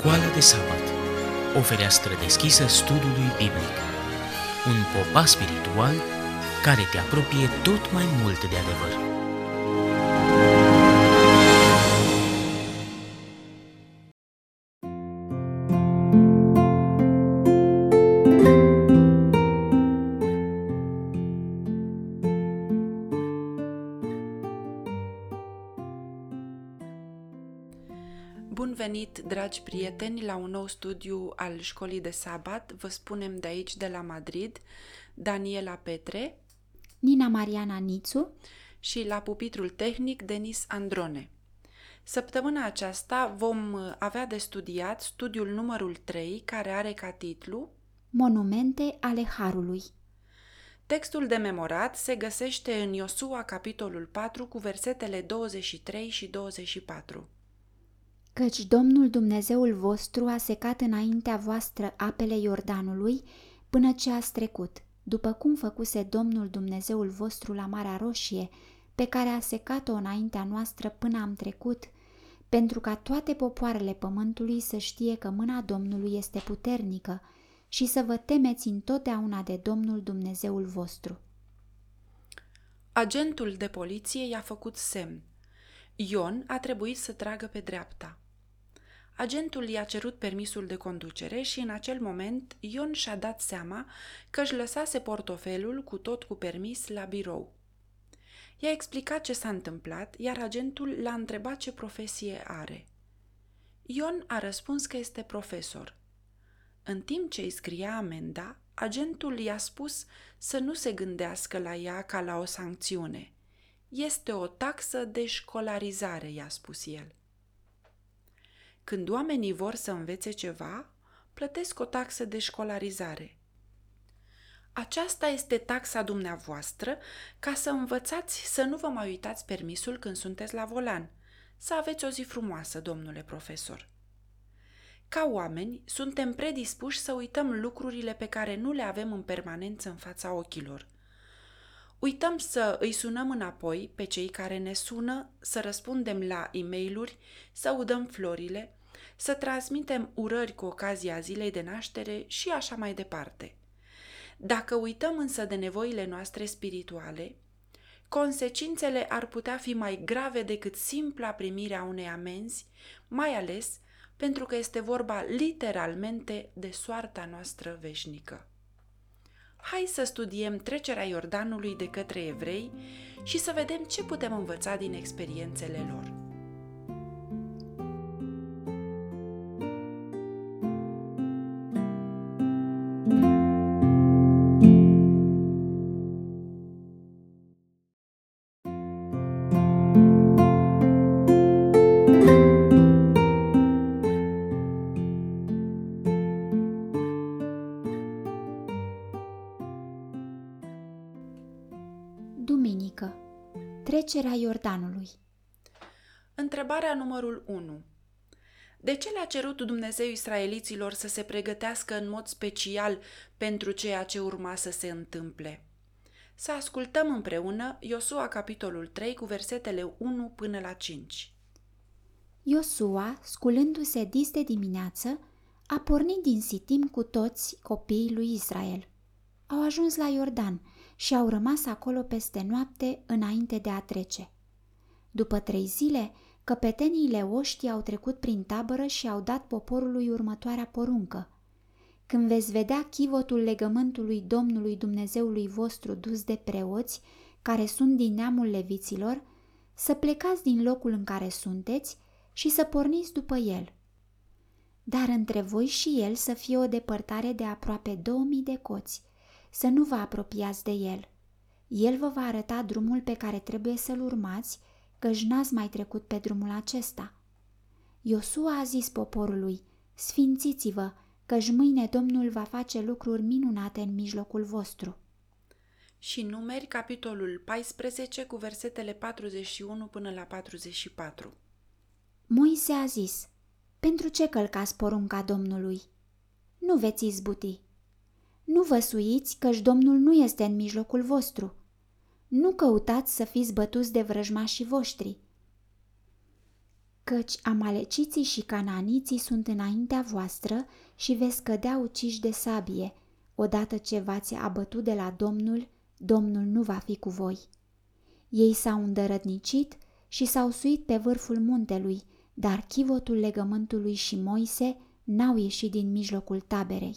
Școală de sabat, o fereastră deschisă studiului biblic, un popas spiritual care te apropie tot mai mult de adevăr. Bun venit, dragi prieteni, la un nou studiu al Școlii de Sabat. Vă spunem de aici, de la Madrid, Daniela Petre, Nina Mariana Nițu și la pupitrul tehnic Denis Androne. Săptămâna aceasta vom avea de studiat studiul numărul 3, care are ca titlu Monumente ale Harului. Textul de memorat se găsește în Iosua, capitolul 4, cu versetele 23 și 24. Căci Domnul Dumnezeul vostru a secat înaintea voastră apele Iordanului până ce ați trecut, după cum făcuse Domnul Dumnezeul vostru la Marea Roșie, pe care a secat-o înaintea noastră până am trecut, pentru ca toate popoarele pământului să știe că mâna Domnului este puternică și să vă temeți întotdeauna de Domnul Dumnezeul vostru. Agentul de poliție i-a făcut semn. Ion a trebuit să tragă pe dreapta. Agentul i-a cerut permisul de conducere și în acel moment Ion și-a dat seama că își lăsase portofelul cu permis la birou. I-a explicat ce s-a întâmplat, iar agentul l-a întrebat ce profesie are. Ion a răspuns că este profesor. În timp ce îi scria amenda, agentul i-a spus să nu se gândească la ea ca la o sancțiune. Este o taxă de școlarizare, i-a spus el. Când oamenii vor să învețe ceva, plătesc o taxă de școlarizare. Aceasta este taxa dumneavoastră ca să învățați să nu vă mai uitați permisul când sunteți la volan. Să aveți o zi frumoasă, domnule profesor. Ca oameni, suntem predispuși să uităm lucrurile pe care nu le avem în permanență în fața ochilor. Uităm să îi sunăm înapoi pe cei care ne sună, să răspundem la e-mail-uri, să udăm florile, să transmitem urări cu ocazia zilei de naștere și așa mai departe. Dacă uităm însă de nevoile noastre spirituale, consecințele ar putea fi mai grave decât simpla primire a unei amenzi, mai ales pentru că este vorba literalmente de soarta noastră veșnică. Hai să studiem trecerea Iordanului de către evrei și să vedem ce putem învăța din experiențele lor. Duminică. Trecerea Iordanului. Întrebarea numărul 1. De ce le-a cerut Dumnezeu israeliților să se pregătească în mod special pentru ceea ce urma să se întâmple? Să ascultăm împreună Iosua capitolul 3 cu versetele 1 până la 5. Iosua, sculându-se dis de dimineață, a pornit din Sitim cu toți copiii lui Israel. Au ajuns la Iordan și au rămas acolo peste noapte înainte de a trece. După 3 zile, căpeteniile oștii au trecut prin tabără și au dat poporului următoarea poruncă. Când veți vedea chivotul legământului Domnului Dumnezeului vostru dus de preoți, care sunt din neamul leviților, să plecați din locul în care sunteți și să porniți după el. Dar între voi și el să fie o depărtare de aproape 2000 de coți, să nu vă apropiați de el. El vă va arăta drumul pe care trebuie să-l urmați, căci n-ați mai trecut pe drumul acesta. Iosua a zis poporului, sfințiți-vă, căci mâine Domnul va face lucruri minunate în mijlocul vostru. Și Numeri, capitolul 14, cu versetele 41 până la 44. Moise a zis, pentru ce călcați porunca Domnului? Nu veți izbuti. Nu vă suiți, căci Domnul nu este în mijlocul vostru. Nu căutați să fiți bătuți de vrăjmașii voștri. căci amaleciții și cananiții sunt înaintea voastră și veți cădea uciși de sabie. Odată ce v-ați abătut de la Domnul, Domnul nu va fi cu voi. Ei s-au îndărătnicit și s-au suit pe vârful muntelui, dar chivotul legământului și Moise n-au ieșit din mijlocul taberei.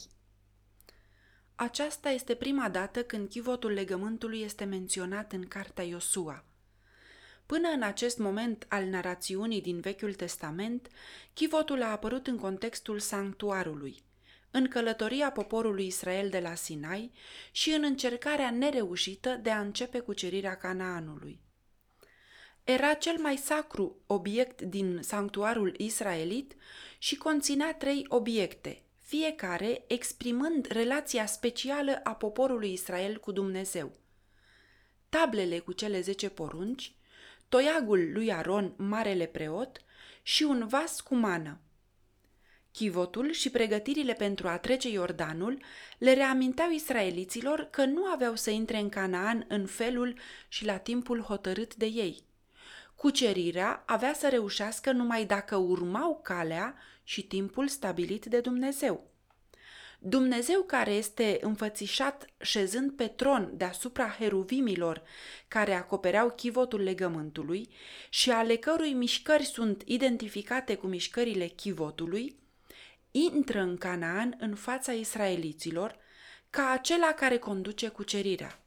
Aceasta este prima dată când chivotul legământului este menționat în cartea Iosua. Până în acest moment al narațiunii din Vechiul Testament, chivotul a apărut în contextul sanctuarului, în călătoria poporului Israel de la Sinai și în încercarea nereușită de a începe cucerirea Canaanului. Era cel mai sacru obiect din sanctuarul israelit și conținea 3 obiecte, fiecare exprimând relația specială a poporului Israel cu Dumnezeu. Tablele cu cele 10 porunci, toiagul lui Aron, marele preot, și un vas cu mană. Chivotul și pregătirile pentru a trece Iordanul le reaminteau israeliților că nu aveau să intre în Canaan în felul și la timpul hotărât de ei. Cucerirea avea să reușească numai dacă urmau calea și timpul stabilit de Dumnezeu. Dumnezeu, care este înfățișat șezând pe tron deasupra heruvimilor care acopereau chivotul legământului și ale cărui mișcări sunt identificate cu mișcările chivotului, intră în Canaan în fața israeliților ca acela care conduce cucerirea.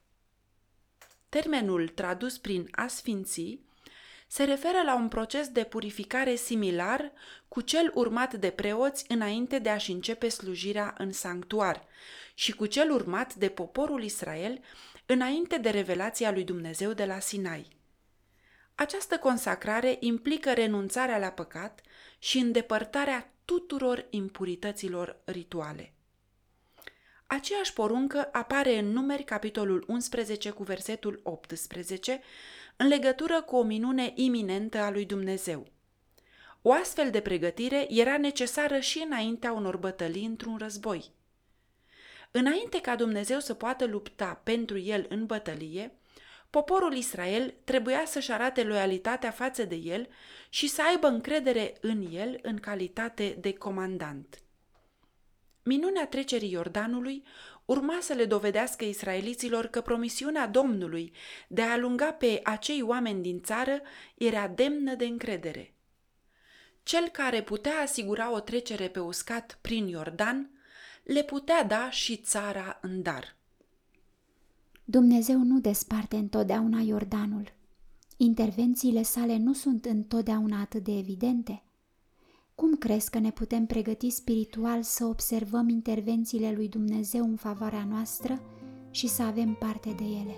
Termenul tradus prin a sfinți se referă la un proces de purificare similar cu cel urmat de preoți înainte de a-și începe slujirea în sanctuar și cu cel urmat de poporul Israel înainte de revelația lui Dumnezeu de la Sinai. Această consacrare implică renunțarea la păcat și îndepărtarea tuturor impurităților rituale. Aceeași poruncă apare în Numeri, capitolul 11, cu versetul 18, în legătură cu o minune iminentă a lui Dumnezeu. O astfel de pregătire era necesară și înaintea unor bătălii într-un război. Înainte ca Dumnezeu să poată lupta pentru el în bătălie, poporul Israel trebuia să-și arate loialitatea față de el și să aibă încredere în el în calitate de comandant. Minunea trecerii Iordanului urma să le dovedească israeliților că promisiunea Domnului de a alunga pe acei oameni din țară era demnă de încredere. Cel care putea asigura o trecere pe uscat prin Iordan le putea da și țara în dar. Dumnezeu nu desparte întotdeauna Iordanul. Intervențiile sale nu sunt întotdeauna atât de evidente. Cum crezi că ne putem pregăti spiritual să observăm intervențiile lui Dumnezeu în favoarea noastră și să avem parte de ele?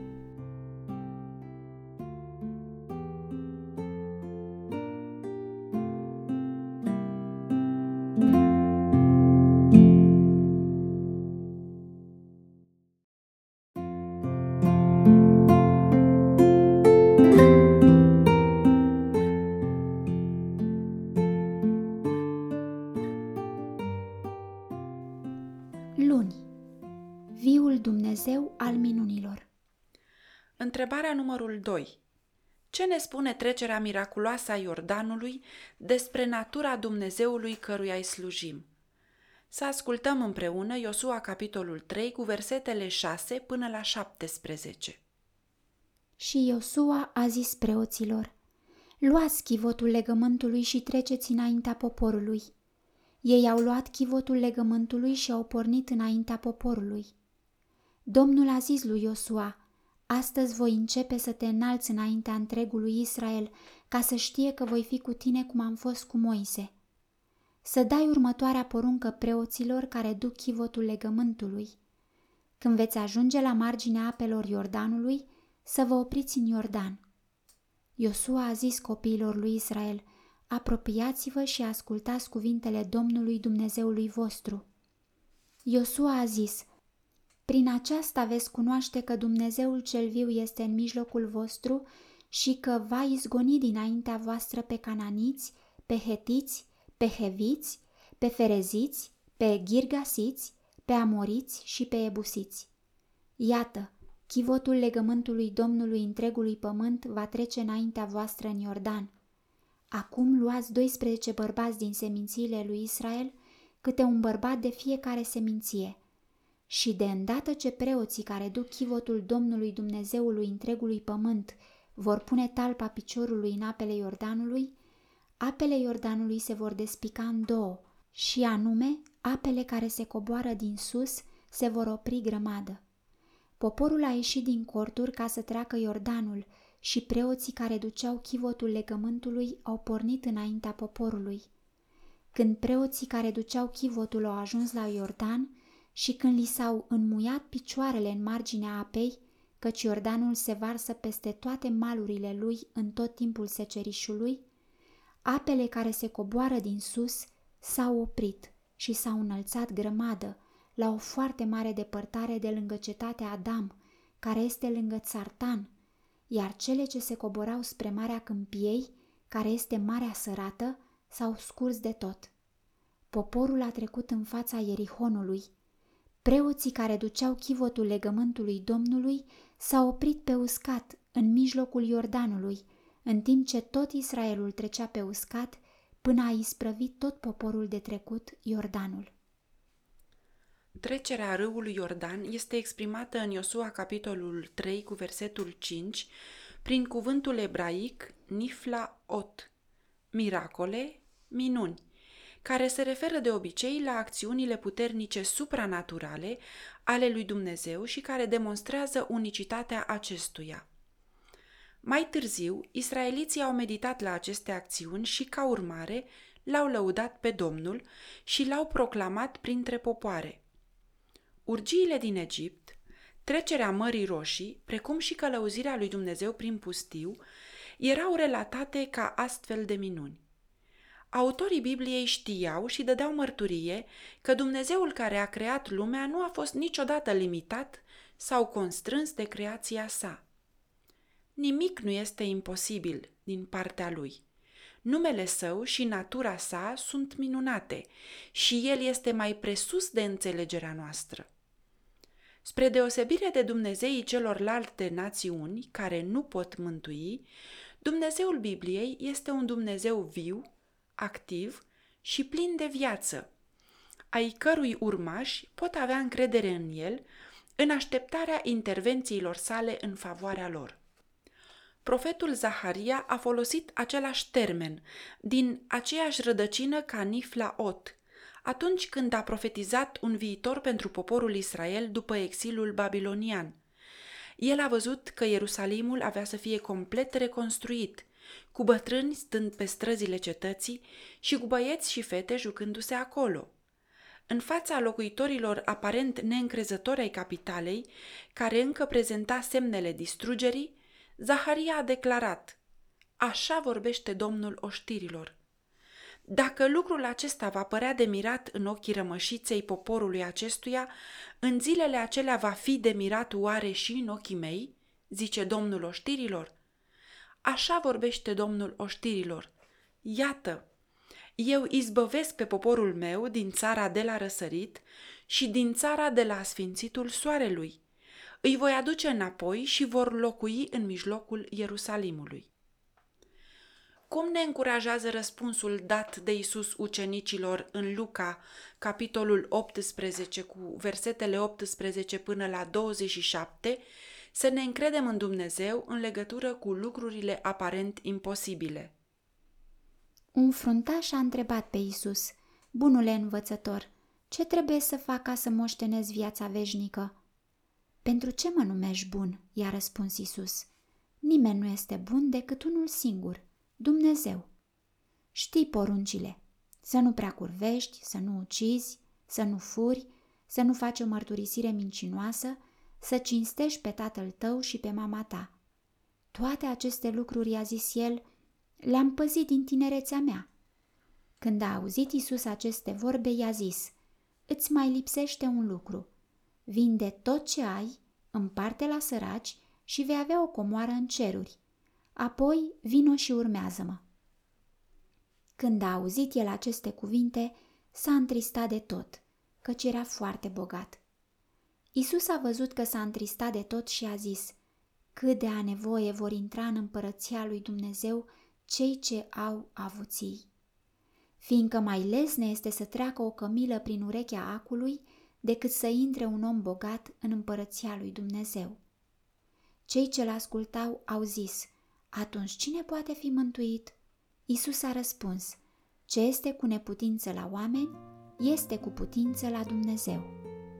Luni. Viul Dumnezeu al minunilor. Întrebarea numărul 2. Ce ne spune trecerea miraculoasă a Iordanului despre natura Dumnezeului căruia îi slujim? Să ascultăm împreună Iosua capitolul 3 cu versetele 6 până la 17. Și Iosua a zis preoților: luați chivotul legământului și treceți înaintea poporului. Ei au luat chivotul legământului și au pornit înaintea poporului. Domnul a zis lui Iosua: astăzi voi începe să te înalți înaintea întregului Israel, ca să știe că voi fi cu tine cum am fost cu Moise. Să dai următoarea poruncă preoților care duc chivotul legământului. Când veți ajunge la marginea apelor Iordanului, să vă opriți în Iordan. Iosua a zis copiilor lui Israel: apropiați-vă și ascultați cuvintele Domnului Dumnezeului vostru. Iosua a zis: prin aceasta veți cunoaște că Dumnezeul cel viu este în mijlocul vostru și că va izgoni dinaintea voastră pe cananiți, pe hetiți, pe heviți, pe fereziți, pe ghirgasiți, pe amoriți și pe ebusiți. Iată, chivotul legământului Domnului întregului pământ va trece înaintea voastră în Iordan. Acum luați 12 bărbați din semințiile lui Israel, câte un bărbat de fiecare seminție. Și de îndată ce preoții care duc chivotul Domnului Dumnezeului întregului pământ vor pune talpa piciorului în apele Iordanului, apele Iordanului se vor despica în două, și anume, apele care se coboară din sus se vor opri grămadă. Poporul a ieșit din corturi ca să treacă Iordanul și preoții care duceau chivotul legământului au pornit înaintea poporului. Când preoții care duceau chivotul au ajuns la Iordan și când li s-au înmuiat picioarele în marginea apei, căci Iordanul se varsă peste toate malurile lui în tot timpul secerișului, apele care se coboară din sus s-au oprit și s-au înălțat grămadă la o foarte mare depărtare de lângă cetatea Adam, care este lângă Țartan, iar cele ce se coborau spre Marea Câmpiei, care este Marea Sărată, s-au scurs de tot. Poporul a trecut în fața Ierihonului. Preoții care duceau chivotul legământului Domnului s-au oprit pe uscat în mijlocul Iordanului, în timp ce tot Israelul trecea pe uscat până a isprăvit tot poporul de trecut Iordanul. Trecerea râului Iordan este exprimată în Iosua capitolul 3 cu versetul 5 prin cuvântul ebraic niflaot, miracole, minuni, care se referă de obicei la acțiunile puternice supranaturale ale lui Dumnezeu și care demonstrează unicitatea acestuia. Mai târziu, israeliții au meditat la aceste acțiuni și, ca urmare, l-au lăudat pe Domnul și l-au proclamat printre popoare. Urgiile din Egipt, trecerea Mării Roșii, precum și călăuzirea lui Dumnezeu prin pustiu, erau relatate ca astfel de minuni. Autorii Bibliei știau și dădeau mărturie că Dumnezeul care a creat lumea nu a fost niciodată limitat sau constrâns de creația sa. Nimic nu este imposibil din partea lui. Numele său și natura sa sunt minunate și el este mai presus de înțelegerea noastră. Spre deosebire de Dumnezeii celorlalte națiuni care nu pot mântui, Dumnezeul Bibliei este un Dumnezeu viu, activ și plin de viață, ai cărui urmași pot avea încredere în el în așteptarea intervențiilor sale în favoarea lor. Profetul Zaharia a folosit același termen, din aceeași rădăcină ca niflaot, atunci când a profetizat un viitor pentru poporul Israel după exilul babilonian. El a văzut că Ierusalimul avea să fie complet reconstruit, cu bătrâni stând pe străzile cetății și cu băieți și fete jucându-se acolo. În fața locuitorilor aparent neîncrezători ai capitalei, care încă prezenta semnele distrugerii, Zaharia a declarat: „Așa vorbește Domnul oștirilor. Dacă lucrul acesta va părea de mirat în ochii rămășiței poporului acestuia, în zilele acelea va fi de mirat oare și în ochii mei, zice Domnul oștirilor. Așa vorbește Domnul oștirilor. Iată, eu izbăvesc pe poporul meu din țara de la răsărit și din țara de la asfințitul soarelui. Îi voi aduce înapoi și vor locui în mijlocul Ierusalimului.” Cum ne încurajează răspunsul dat de Iisus ucenicilor în Luca, capitolul 18, cu versetele 18 până la 27, să ne încredem în Dumnezeu în legătură cu lucrurile aparent imposibile. Un fruntaș a întrebat pe Iisus: „Bunule învățător, ce trebuie să fac ca să moștenesc viața veșnică?” „Pentru ce mă numești bun?” i-a răspuns Iisus. „Nimeni nu este bun decât unul singur, Dumnezeu. Știi poruncile: să nu prea curvești, să nu ucizi, să nu furi, să nu faci o mărturisire mincinoasă, să cinstești pe tatăl tău și pe mama ta.” Toate aceste lucruri, i-a zis el, le-am păzit din tinerețea mea. Când a auzit Iisus aceste vorbe, i-a zis: „Îți mai lipsește un lucru. Vinde tot ce ai, împarte la săraci și vei avea o comoară în ceruri. Apoi vino și urmează-mă.” Când a auzit el aceste cuvinte, s-a întristat de tot, căci era foarte bogat. Iisus a văzut că s-a întristat de tot și a zis: „Cât de a nevoie vor intra în împărăția lui Dumnezeu cei ce au avuții. Fiindcă mai lesne este să treacă o cămilă prin urechea acului decât să intre un om bogat în împărăția lui Dumnezeu. Cei ce l-ascultau au zis: atunci cine poate fi mântuit? Iisus a răspuns: ce este cu neputință la oameni, este cu putință la Dumnezeu.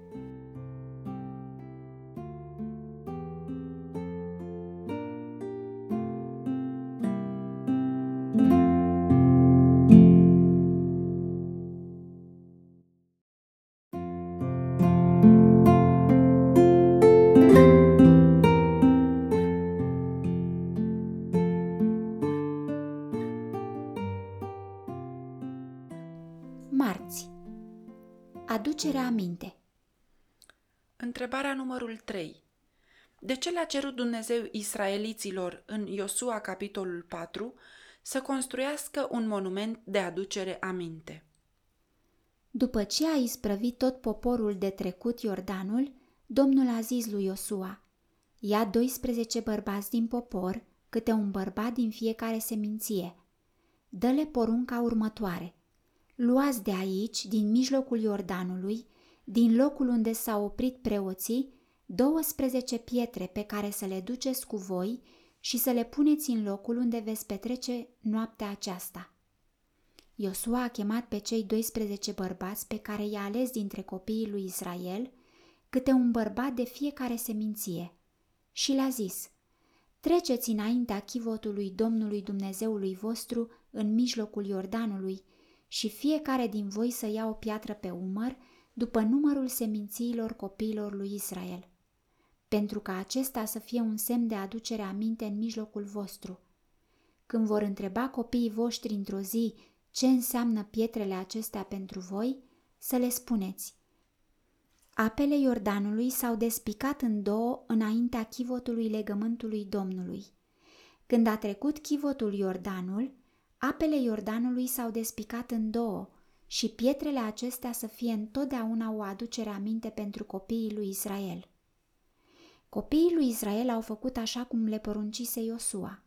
Marți. Aducerea aminte. Întrebarea numărul 3. De ce le-a cerut Dumnezeu israeliților în Iosua capitolul 4 să construiască un monument de aducere aminte? După ce a isprăvit tot poporul de trecut Iordanul, Domnul a zis lui Iosua: ia 12 bărbați din popor, câte un bărbat din fiecare seminție. Dă-le porunca următoare: luați de aici, din mijlocul Iordanului, din locul unde s-au oprit preoții, 12 pietre pe care să le duceți cu voi și să le puneți în locul unde veți petrece noaptea aceasta. Iosua a chemat pe cei 12 bărbați pe care i-a ales dintre copiii lui Israel, câte un bărbat de fiecare seminție, și le-a zis: treceți înaintea chivotului Domnului Dumnezeului vostru în mijlocul Iordanului și fiecare din voi să ia o piatră pe umăr după numărul semințiilor copiilor lui Israel, pentru ca acesta să fie un semn de aducere aminte în mijlocul vostru. Când vor întreba copiii voștri într-o zi ce înseamnă pietrele acestea pentru voi, să le spuneți: apele Iordanului s-au despicat în două înaintea chivotului legământului Domnului. Când a trecut chivotul Iordanul, apele Iordanului s-au despicat în două și pietrele acestea să fie întotdeauna o aducere aminte pentru copiii lui Israel. Copiii lui Israel au făcut așa cum le poruncise Iosua.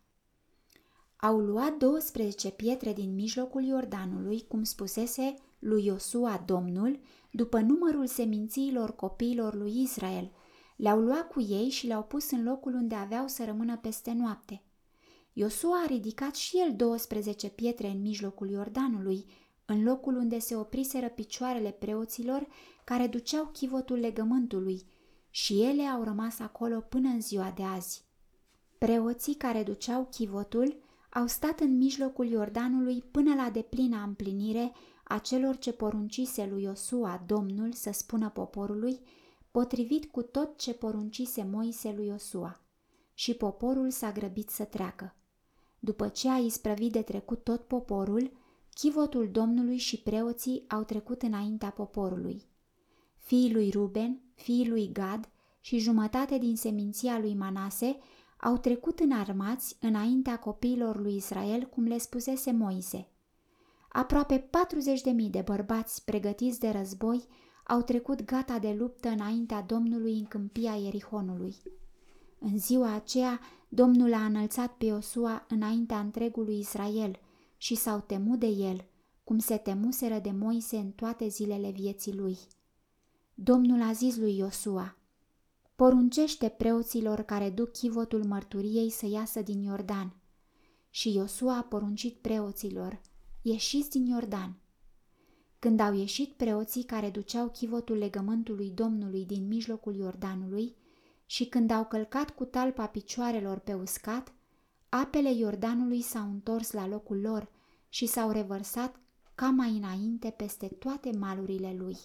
Au luat 12 pietre din mijlocul Iordanului, cum spusese lui Iosua Domnul, după numărul semințiilor copiilor lui Israel. Le-au luat cu ei și le-au pus în locul unde aveau să rămână peste noapte. Iosua a ridicat și el 12 pietre în mijlocul Iordanului, în locul unde se opriseră picioarele preoților care duceau chivotul legământului, și ele au rămas acolo până în ziua de azi. Preoții care duceau chivotul au stat în mijlocul Iordanului până la deplina împlinire a celor ce poruncise lui Iosua Domnul să spună poporului, potrivit cu tot ce poruncise Moise lui Iosua. Și poporul s-a grăbit să treacă. După ce a isprăvit de trecut tot poporul, chivotul Domnului și preoții au trecut înaintea poporului. Fiii lui Ruben, fiii lui Gad și jumătate din seminția lui Manase au trecut înarmați înaintea copiilor lui Israel, cum le spusese Moise. Aproape 40.000 de bărbați pregătiți de război au trecut gata de luptă înaintea Domnului în câmpia Ierihonului. În ziua aceea, Domnul a înălțat pe Iosua înaintea întregului Israel și s-au temut de el, cum se temuseră de Moise în toate zilele vieții lui. Domnul a zis lui Iosua: poruncește preoților care duc chivotul mărturiei să iasă din Iordan. Și Iosua a poruncit preoților: ieșiți din Iordan. Când au ieșit preoții care duceau chivotul legământului Domnului din mijlocul Iordanului și când au călcat cu talpa picioarelor pe uscat, apele Iordanului s-au întors la locul lor și s-au revărsat ca mai înainte peste toate malurile lui.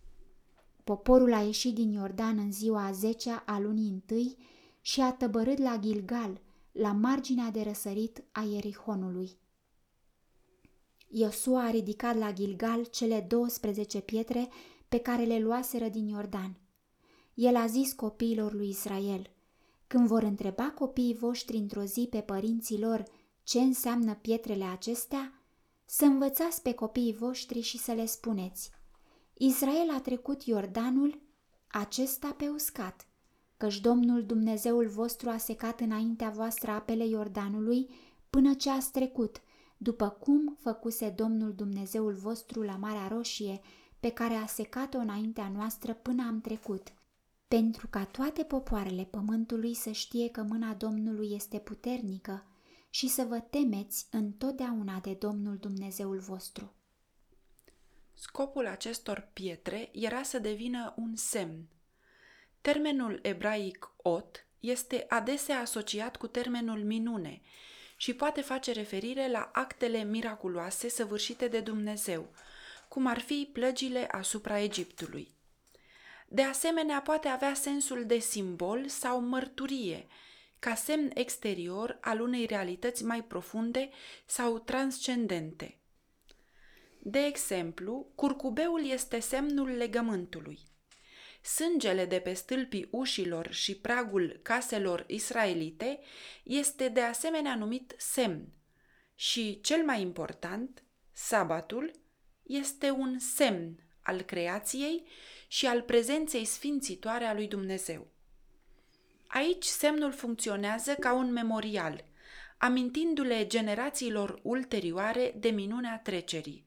Poporul a ieșit din Iordan în ziua a 10-a a lunii întâi și a tăbărât la Gilgal, la marginea de răsărit a Ierihonului. Iosua a ridicat la Gilgal cele 12 pietre pe care le luaseră din Iordan. El a zis copiilor lui Israel: când vor întreba copiii voștri într-o zi pe părinții lor ce înseamnă pietrele acestea, să învățați pe copiii voștri și să le spuneți: Israel a trecut Iordanul acesta pe uscat, căci Domnul Dumnezeul vostru a secat înaintea voastră apele Iordanului până ce ați trecut, după cum făcuse Domnul Dumnezeul vostru la Marea Roșie, pe care a secat-o înaintea noastră până am trecut, pentru ca toate popoarele pământului să știe că mâna Domnului este puternică și să vă temeți întotdeauna de Domnul Dumnezeul vostru. Scopul acestor pietre era să devină un semn. Termenul ebraic ot este adesea asociat cu termenul minune și poate face referire la actele miraculoase săvârșite de Dumnezeu, cum ar fi plăgile asupra Egiptului. De asemenea, poate avea sensul de simbol sau mărturie, ca semn exterior al unei realități mai profunde sau transcendente. De exemplu, curcubeul este semnul legământului. Sângele de pe stâlpii ușilor și pragul caselor israelite este de asemenea numit semn și, cel mai important, sabatul este un semn al creației și al prezenței sfințitoare a lui Dumnezeu. Aici semnul funcționează ca un memorial, amintindu-le generațiilor ulterioare de minunea trecerii.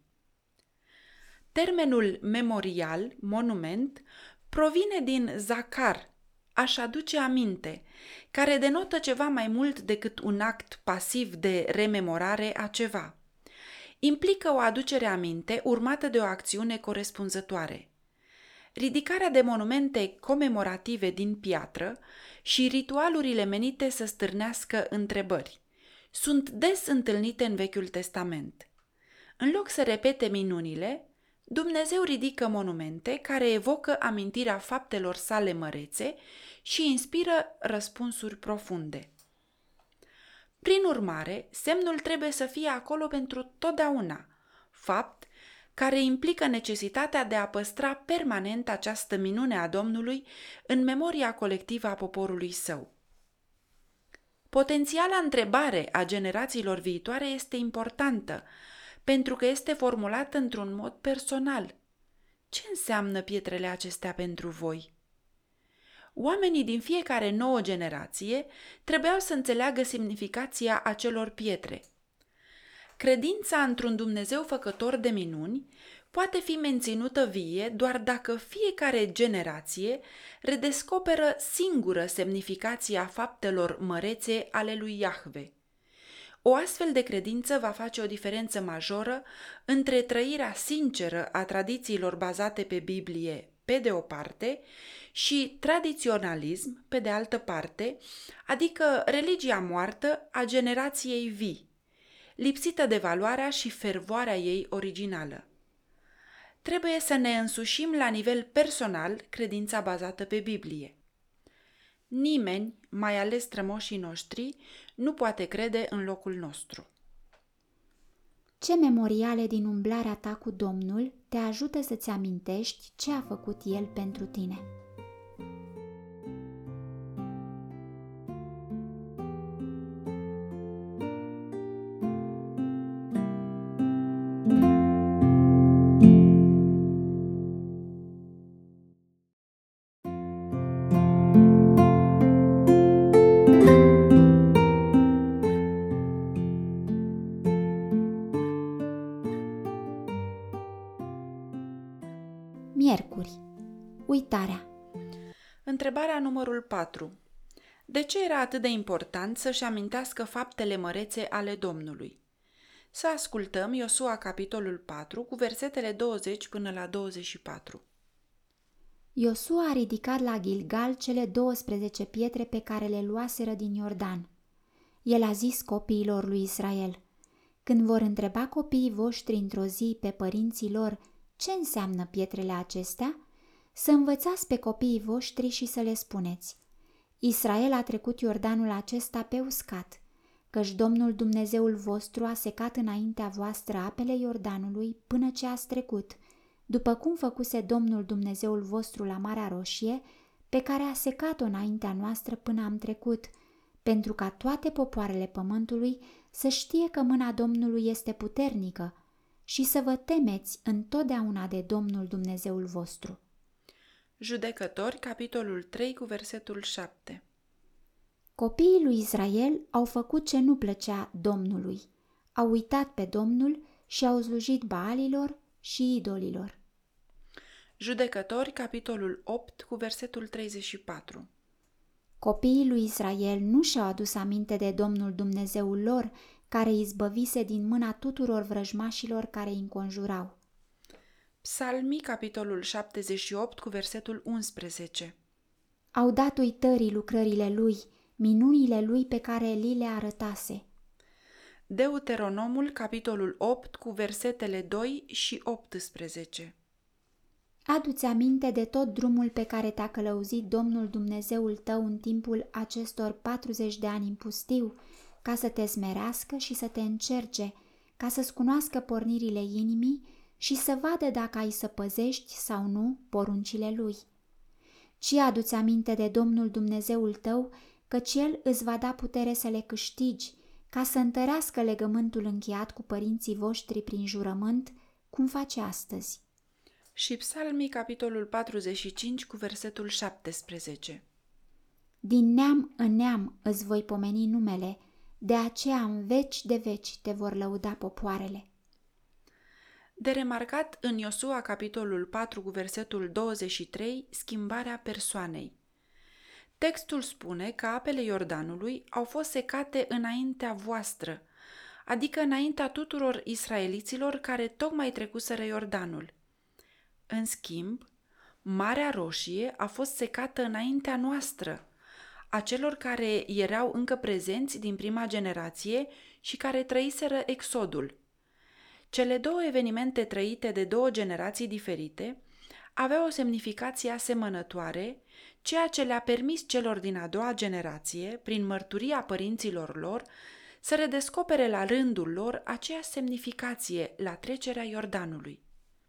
Termenul memorial, monument, provine din zakar, aș aduce aminte, care denotă ceva mai mult decât un act pasiv de rememorare a ceva. Implică o aducere aminte urmată de o acțiune corespunzătoare. Ridicarea de monumente comemorative din piatră și ritualurile menite să stârnească întrebări sunt des întâlnite în Vechiul Testament. În loc să repete minunile, Dumnezeu ridică monumente care evocă amintirea faptelor sale mărețe și inspiră răspunsuri profunde. Prin urmare, semnul trebuie să fie acolo pentru totdeauna, fapt care implică necesitatea de a păstra permanent această minune a Domnului în memoria colectivă a poporului său. Potențiala întrebare a generațiilor viitoare este importantă, pentru că este formulată într-un mod personal. Ce înseamnă pietrele acestea pentru voi? Oamenii din fiecare nouă generație trebuiau să înțeleagă semnificația acelor pietre. Credința într-un Dumnezeu făcător de minuni poate fi menținută vie doar dacă fiecare generație redescoperă singură semnificația faptelor mărețe ale lui Iahve. O astfel de credință va face o diferență majoră între trăirea sinceră a tradițiilor bazate pe Biblie, pe de o parte, și tradiționalism, pe de altă parte, adică religia moartă a generației vii, lipsită de valoarea și fervoarea ei originală. Trebuie să ne însușim la nivel personal credința bazată pe Biblie. Nimeni, mai ales strămoșii noștri, nu poate crede în locul nostru. Ce memoriale din umblarea ta cu Domnul te ajută să-ți amintești ce a făcut El pentru tine? Miercuri. Uitarea. Întrebarea numărul 4. De ce era atât de important să-și amintească faptele mărețe ale Domnului? Să ascultăm Iosua capitolul 4 cu versetele 20 până la 24. Iosua a ridicat la Gilgal cele 12 pietre pe care le luaseră din Iordan. El a zis copiilor lui Israel: când vor întreba copiii voștri într-o zi pe părinții lor ce înseamnă pietrele acestea, să învățați pe copiii voștri și să le spuneți: Israel a trecut Iordanul acesta pe uscat, căci Domnul Dumnezeul vostru a secat înaintea voastră apele Iordanului până ce ați trecut, după cum făcuse Domnul Dumnezeul vostru la Marea Roșie, pe care a secat-o înaintea noastră până am trecut, pentru ca toate popoarele pământului să știe că mâna Domnului este puternică și să vă temeți întotdeauna de Domnul Dumnezeul vostru. Judecători, capitolul 3 cu versetul 7. Copiii lui Israel au făcut ce nu plăcea Domnului. Au uitat pe Domnul și au slujit Baalilor și idolilor. Judecători, capitolul 8, cu versetul 34. Copiii lui Israel nu și-au adus aminte de Domnul Dumnezeul lor, care îi izbăvise din mâna tuturor vrăjmașilor care îi înconjurau. Psalmii, capitolul 78, cu versetul 11. Au dat uitării lucrările lui, minunile lui pe care li le arătase. Deuteronomul, capitolul 8, cu versetele 2 și 18. Adu-ți aminte de tot drumul pe care te-a călăuzit Domnul Dumnezeul tău în timpul acestor 40 de ani în pustiu, ca să te smerească și să te încerce, ca să-ți cunoască pornirile inimii și să vadă dacă ai să păzești sau nu poruncile lui. Ci adu-ți aminte de Domnul Dumnezeul tău, căci El îți va da putere să le câștigi, ca să întărească legământul încheiat cu părinții voștri prin jurământ, cum face astăzi. Și Psalmii, capitolul 45, cu versetul 17. Din neam în neam îți voi pomeni numele, de aceea în veci de veci te vor lăuda popoarele. De remarcat în Iosua, capitolul 4, cu versetul 23, schimbarea persoanei. Textul spune că apele Iordanului au fost secate înaintea voastră, adică înaintea tuturor israeliților care tocmai trecuseră Iordanul. În schimb, Marea Roșie a fost secată înaintea noastră, a celor care erau încă prezenți din prima generație și care trăiseră exodul. Cele două evenimente trăite de două generații diferite aveau o semnificație asemănătoare, ceea ce le-a permis celor din a doua generație, prin mărturia părinților lor, să redescopere la rândul lor aceeași semnificație la trecerea Iordanului.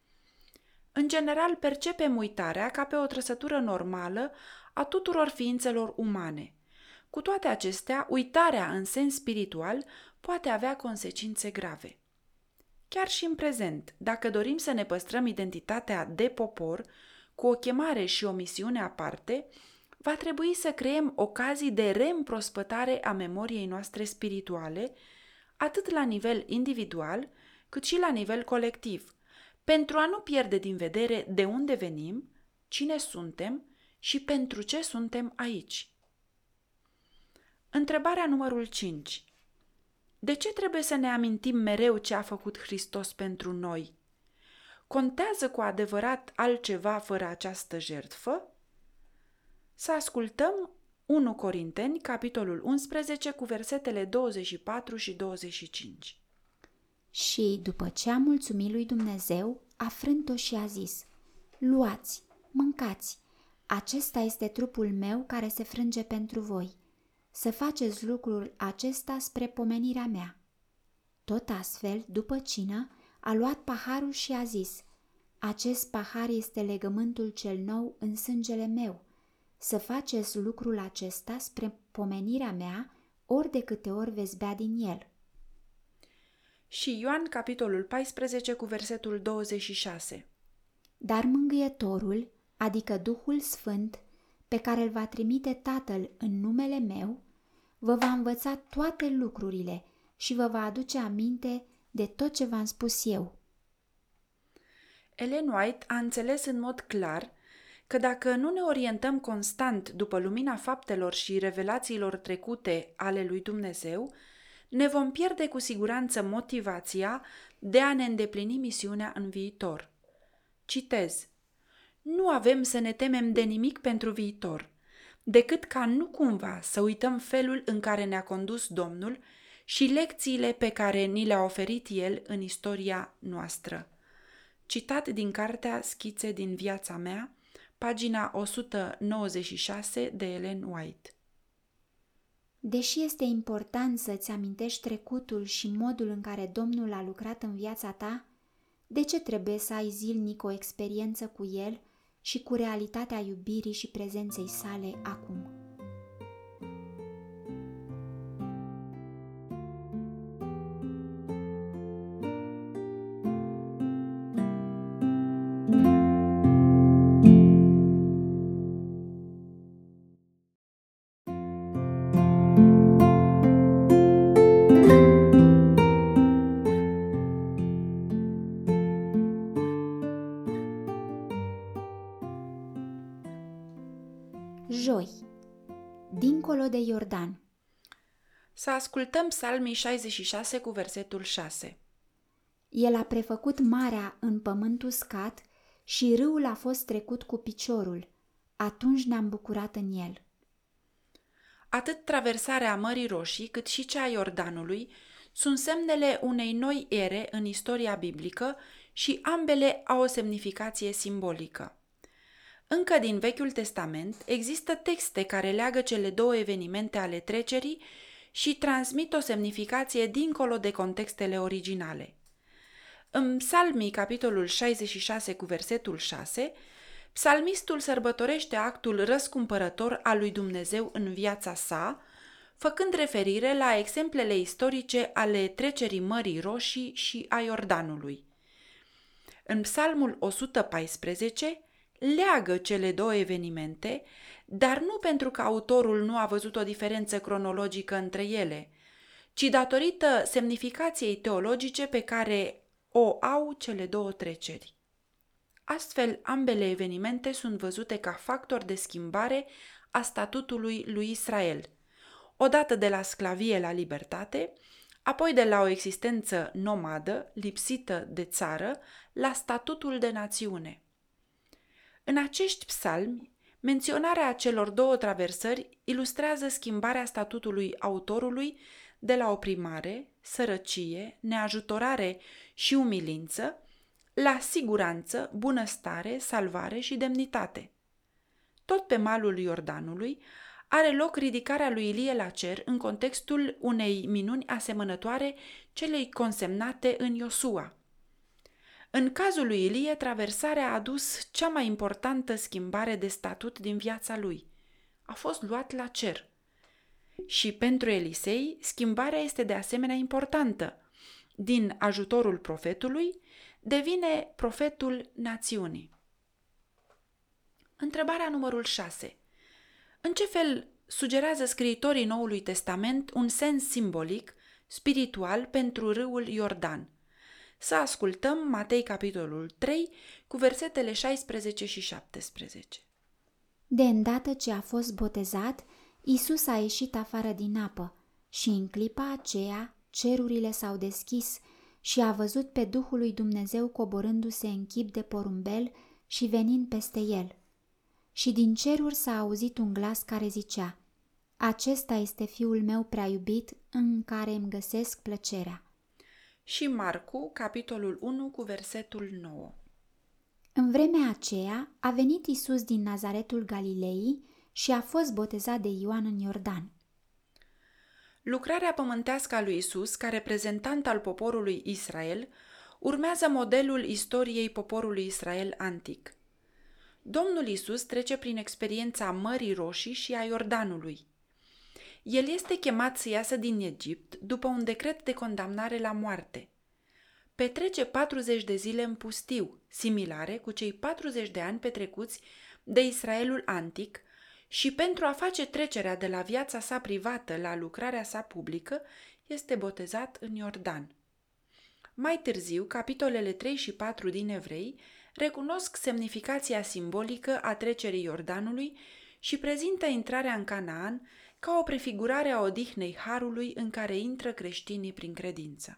În general, percepem uitarea ca pe o trăsătură normală a tuturor ființelor umane. Cu toate acestea, uitarea în sens spiritual poate avea consecințe grave. Chiar și în prezent, dacă dorim să ne păstrăm identitatea de popor, cu o chemare și o misiune aparte, va trebui să creăm ocazii de reîmprospătare a memoriei noastre spirituale, atât la nivel individual, cât și la nivel colectiv, pentru a nu pierde din vedere de unde venim, cine suntem și pentru ce suntem aici. Întrebarea numărul 5. De ce trebuie să ne amintim mereu ce a făcut Hristos pentru noi? Contează cu adevărat altceva fără această jertfă? Să ascultăm 1 Corinteni, capitolul 11, cu versetele 24 și 25. Și, după ce a mulțumit lui Dumnezeu, a frânt-o și a zis: Luați, mâncați, acesta este trupul meu care se frânge pentru voi. Să faceți lucrul acesta spre pomenirea mea. Tot astfel, după cină, a luat paharul și a zis: Acest pahar este legământul cel nou în sângele meu. Să faceți lucrul acesta spre pomenirea mea, ori de câte ori veți bea din el. Și Ioan, capitolul 14, cu versetul 26. Dar mângâietorul, adică Duhul Sfânt, pe care îl va trimite Tatăl în numele meu, vă va învăța toate lucrurile și vă va aduce aminte de tot ce v-am spus eu. Ellen White a înțeles în mod clar că dacă nu ne orientăm constant după lumina faptelor și revelațiilor trecute ale lui Dumnezeu, ne vom pierde cu siguranță motivația de a ne îndeplini misiunea în viitor. Citez: Nu avem să ne temem de nimic pentru viitor, decât ca nu cumva să uităm felul în care ne-a condus Domnul și lecțiile pe care ni le-a oferit El în istoria noastră. Citat din cartea Schițe din viața mea, pagina 196 de Ellen White. Deși este important să-ți amintești trecutul și modul în care Domnul a lucrat în viața ta, de ce trebuie să ai zilnic o experiență cu El și cu realitatea iubirii și prezenței sale acum? Joi. Dincolo de Iordan. Să ascultăm Psalmii 66 cu versetul 6. El a prefăcut marea în pământ uscat și râul a fost trecut cu piciorul. Atunci ne-am bucurat în el. Atât traversarea Mării Roșii, cât și cea a Iordanului sunt semnele unei noi ere în istoria biblică și ambele au o semnificație simbolică. Încă din Vechiul Testament există texte care leagă cele două evenimente ale trecerii și transmit o semnificație dincolo de contextele originale. În Psalmii, capitolul 66 cu versetul 6, psalmistul sărbătorește actul răscumpărător al lui Dumnezeu în viața sa, făcând referire la exemplele istorice ale trecerii Mării Roșii și a Iordanului. În Psalmul 114 leagă cele două evenimente, dar nu pentru că autorul nu a văzut o diferență cronologică între ele, ci datorită semnificației teologice pe care o au cele două treceri. Astfel, ambele evenimente sunt văzute ca factor de schimbare a statutului lui Israel, odată de la sclavie la libertate, apoi de la o existență nomadă, lipsită de țară, la statutul de națiune. În acești psalmi, menționarea celor două traversări ilustrează schimbarea statutului autorului de la oprimare, sărăcie, neajutorare și umilință, la siguranță, bunăstare, salvare și demnitate. Tot pe malul Iordanului are loc ridicarea lui Ilie la cer în contextul unei minuni asemănătoare celei consemnate în Iosua. În cazul lui Ilie, traversarea a adus cea mai importantă schimbare de statut din viața lui. A fost luat la cer. Și pentru Elisei, schimbarea este de asemenea importantă. Din ajutorul profetului, devine profetul națiunii. Întrebarea numărul 6. În ce fel sugerează scriitorii Noului Testament un sens simbolic, spiritual pentru râul Iordan? Să ascultăm Matei capitolul 3 cu versetele 16 și 17. De îndată ce a fost botezat, Iisus a ieșit afară din apă și în clipa aceea cerurile s-au deschis și a văzut pe Duhul lui Dumnezeu coborându-se în chip de porumbel și venind peste el. Și din ceruri s-a auzit un glas care zicea: Acesta este Fiul meu prea iubit, în care îmi găsesc plăcerea. Și Marcu, capitolul 1 cu versetul 9. În vremea aceea a venit Iisus din Nazaretul Galilei și a fost botezat de Ioan în Iordan. Lucrarea pământească a lui Iisus, ca reprezentant al poporului Israel, urmează modelul istoriei poporului Israel antic. Domnul Iisus trece prin experiența Mării Roșii și a Iordanului. El este chemat să iasă din Egipt după un decret de condamnare la moarte. Petrece 40 de zile în pustiu, similare cu cei 40 de ani petrecuți de Israelul antic, și pentru a face trecerea de la viața sa privată la lucrarea sa publică, este botezat în Iordan. Mai târziu, capitolele 3 și 4 din Evrei recunosc semnificația simbolică a trecerii Iordanului și prezintă intrarea în Canaan ca o prefigurare a odihnei harului în care intră creștinii prin credință.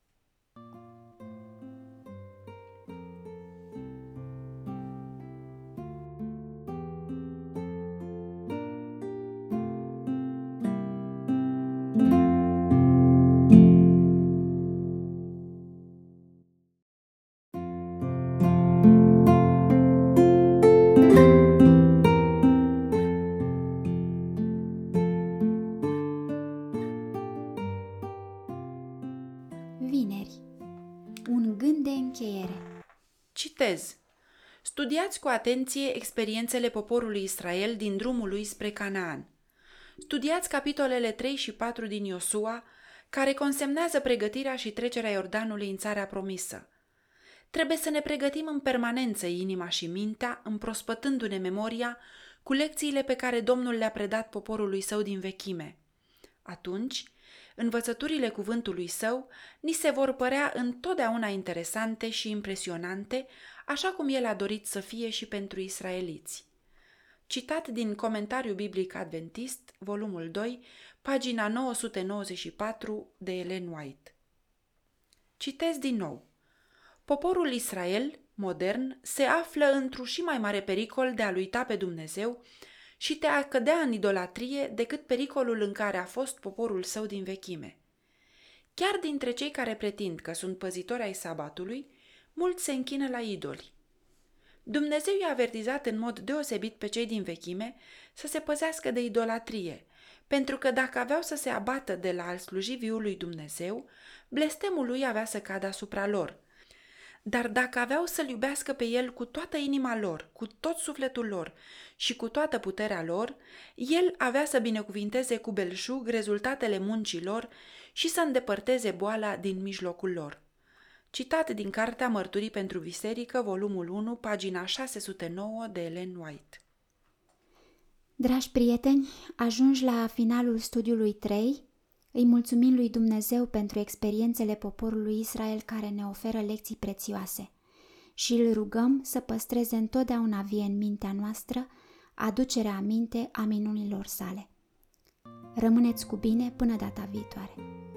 Vineri. Un gând de încheiere. Citez. Studiați cu atenție experiențele poporului Israel din drumul lui spre Canaan. Studiați capitolele 3 și 4 din Iosua, care consemnează pregătirea și trecerea Iordanului în țara promisă. Trebuie să ne pregătim în permanență inima și mintea, împrospătându-ne memoria cu lecțiile pe care Domnul le-a predat poporului său din vechime. Atunci, învățăturile cuvântului său ni se vor părea întotdeauna interesante și impresionante, așa cum el a dorit să fie și pentru israeliți. Citat din Comentariu Biblic Adventist, volumul 2, pagina 994 de Ellen White. Citez din nou. Poporul Israel, modern, se află într-un și mai mare pericol de a-L uita pe Dumnezeu și de a cădea în idolatrie decât pericolul în care a fost poporul său din vechime. Chiar dintre cei care pretind că sunt păzitori ai sabatului, mulți se închină la idoli. Dumnezeu i-a avertizat în mod deosebit pe cei din vechime să se păzească de idolatrie, pentru că dacă aveau să se abată de la a-L sluji viului Dumnezeu, blestemul lui avea să cadă asupra lor. Dar dacă aveau să-L iubească pe El cu toată inima lor, cu tot sufletul lor și cu toată puterea lor, El avea să binecuvinteze cu belșug rezultatele muncii lor și să îndepărteze boala din mijlocul lor. Citat din Cartea Mărturii pentru Biserică, volumul 1, pagina 609 de Ellen White. Dragi prieteni, ajungi la finalul studiului 3. Îi mulțumim lui Dumnezeu pentru experiențele poporului Israel care ne oferă lecții prețioase și îl rugăm să păstreze întotdeauna vie în mintea noastră aducerea aminte a minunilor sale. Rămâneți cu bine până data viitoare!